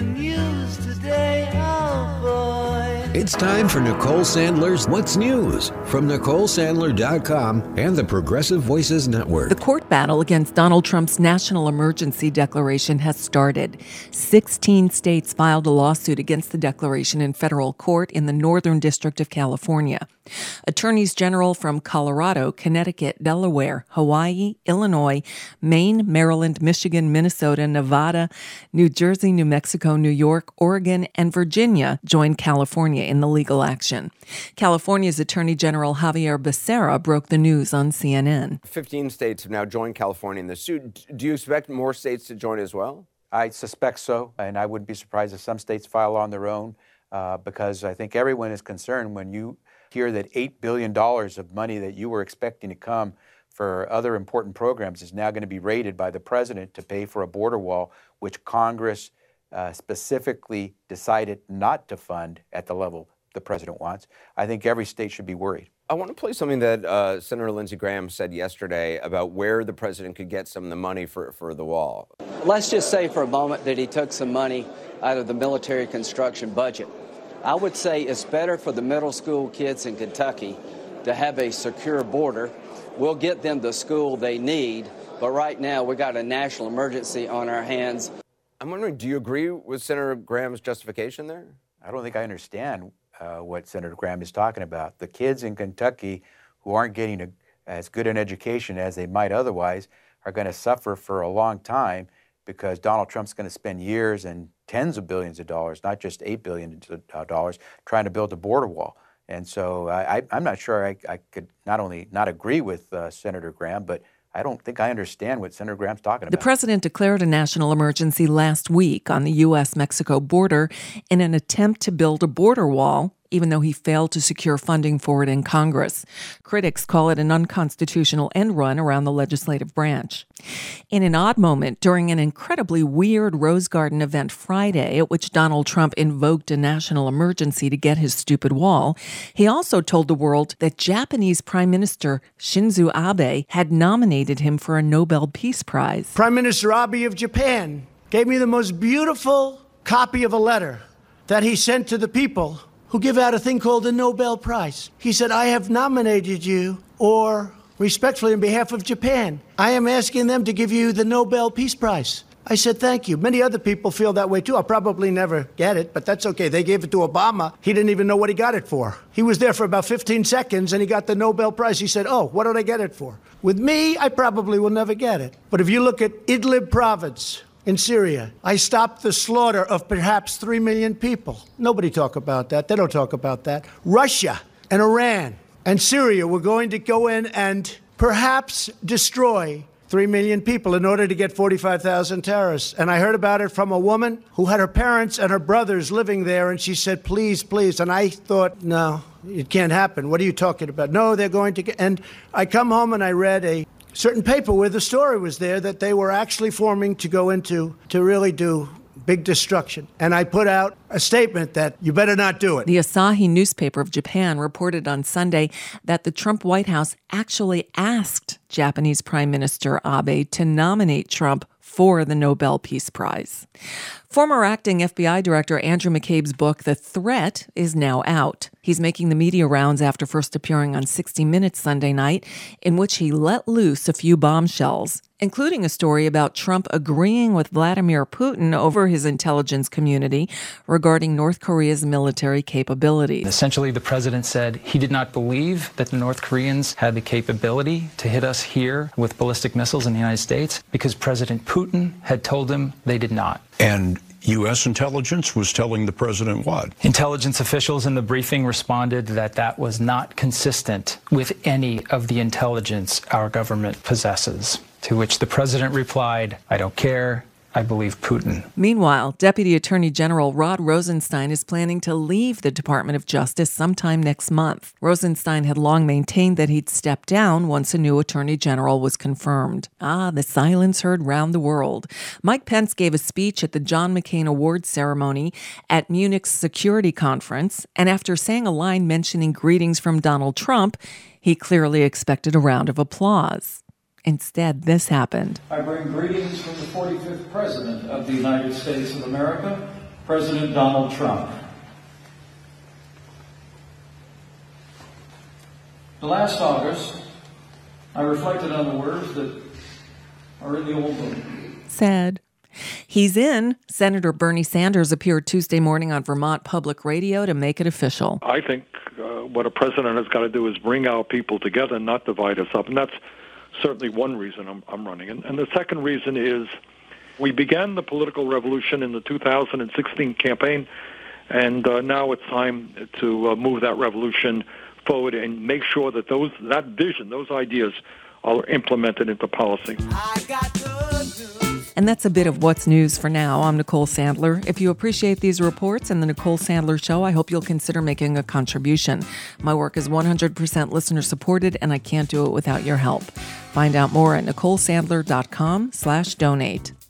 the news today, oh boy. It's time for Nicole Sandler's What's News from NicoleSandler.com and the Progressive Voices Network. The court battle against Donald Trump's national emergency declaration has started. 16 states filed a lawsuit against the declaration in federal court in the Northern District of California. Attorneys general from Colorado, Connecticut, Delaware, Hawaii, Illinois, Maine, Maryland, Michigan, Minnesota, Nevada, New Jersey, New Mexico, New York, Oregon, and Virginia joined California in the legal action. California's Attorney General Javier Becerra broke the news on CNN. 15 states have now joined California in the suit. Do you expect more states to join as well? I suspect so, and I wouldn't be surprised if some states file on their own because I think everyone is concerned when you hear that $8 billion of money that you were expecting to come for other important programs is now going to be raided by the president to pay for a border wall, which Congress specifically decided not to fund at the level the president wants. I think every state should be worried. I want to play something that Senator Lindsey Graham said yesterday about where the president could get some of the money for the wall. Let's just say for a moment that he took some money out of the military construction budget. I would say it's better for the middle school kids in Kentucky to have a secure border. We'll get them the school they need, but right now we got a national emergency on our hands. I'm wondering, do you agree with Senator Graham's justification there? I don't think I understand what Senator Graham is talking about. The kids in Kentucky who aren't getting as good an education as they might otherwise are going to suffer for a long time because Donald Trump's going to spend years and tens of billions of dollars, not just $8 billion, trying to build a border wall. And so I'm not sure I could not only not agree with Senator Graham, but I don't think I understand what Senator Graham's talking about. The president declared a national emergency last week on the U.S.-Mexico border in an attempt to build a border wall, even though he failed to secure funding for it in Congress. Critics call it an unconstitutional end run around the legislative branch. In an odd moment during an incredibly weird Rose Garden event Friday, at which Donald Trump invoked a national emergency to get his stupid wall, he also told the world that Japanese Prime Minister Shinzo Abe had nominated him for a Nobel Peace Prize. Prime Minister Abe of Japan gave me the most beautiful copy of a letter that he sent to the people who give out a thing called the Nobel Prize. He said, I have nominated you, or respectfully on behalf of Japan, I am asking them to give you the Nobel Peace Prize. I said, thank you. Many other people feel that way too. I'll probably never get it, but that's okay. They gave it to Obama. He didn't even know what he got it for. He was there for about 15 seconds and he got the Nobel Prize. He said, oh, what did I get it for? With me, I probably will never get it. But if you look at Idlib province in Syria, I stopped the slaughter of perhaps 3 million people. Nobody talk about that. They don't talk about that. Russia and Iran and Syria were going to go in and perhaps destroy 3 million people in order to get 45,000 terrorists. And I heard about it from a woman who had her parents and her brothers living there, and she said, please, please. And I thought, no, it can't happen. What are you talking about? No, they're going to get... And I come home and I read a certain paper where the story was there that they were actually forming to go into, to really do big destruction. And I put out a statement that you better not do it. The Asahi newspaper of Japan reported on Sunday that the Trump White House actually asked Japanese Prime Minister Abe to nominate Trump for the Nobel Peace Prize. Former acting FBI Director Andrew McCabe's book, The Threat, is now out. He's making the media rounds after first appearing on 60 Minutes Sunday night, in which he let loose a few bombshells, including a story about Trump agreeing with Vladimir Putin over his intelligence community regarding North Korea's military capabilities. Essentially, the president said he did not believe that the North Koreans had the capability to hit us here with ballistic missiles in the United States because President Putin had told him they did not. And U.S. intelligence was telling the president what? Intelligence officials in the briefing responded that that was not consistent with any of the intelligence our government possesses, to which the president replied, I don't care. I believe Putin. Meanwhile, Deputy Attorney General Rod Rosenstein is planning to leave the Department of Justice sometime next month. Rosenstein had long maintained that he'd step down once a new Attorney General was confirmed. The silence heard round the world. Mike Pence gave a speech at the John McCain Awards ceremony at Munich's security conference, and after saying a line mentioning greetings from Donald Trump, he clearly expected a round of applause. Instead, this happened. I bring greetings from the 45th President of the United States of America, President Donald Trump. Last August, I reflected on the words that are in the old book. Sad. He's in. Senator Bernie Sanders appeared Tuesday morning on Vermont Public Radio to make it official. I think what a president has got to do is bring our people together and not divide us up. And that's certainly one reason I'm running. And the second reason is we began the political revolution in the 2016 campaign, and now it's time to move that revolution forward and make sure that that vision, those ideas are implemented into policy. And that's a bit of what's news for now. I'm Nicole Sandler. If you appreciate these reports and the Nicole Sandler Show, I hope you'll consider making a contribution. My work is 100% listener supported, and I can't do it without your help. Find out more at NicoleSandler.com/donate.